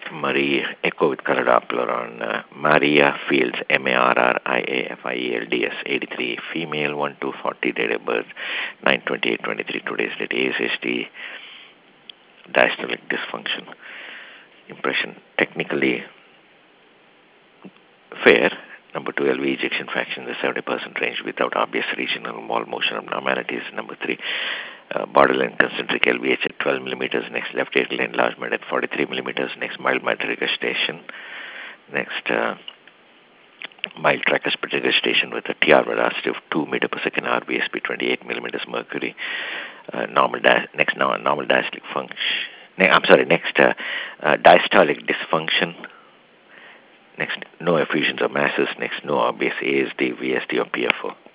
Marie Echo with color Doppler on Maria Fields, MARRIAFIELDS, 83, female, 1/2/40, date of birth, 9/28/23, today's date, ASHD, diastolic dysfunction. Impression, technically fair. Number 2, LV ejection fraction in the 70% range without obvious regional wall motion abnormalities. Number 3, borderline concentric LVH at 12 millimeters. Next, left atrial enlargement at 43 millimeters. Next, mild mitral regurgitation. Next, mild tricuspid regurgitation with a TR velocity of 2 meter per second, RBSP 28 millimeters mercury. Normal diastolic function. Next, diastolic dysfunction. Next, no effusions or masses. Next, no obvious ASD, VSD, or PFO.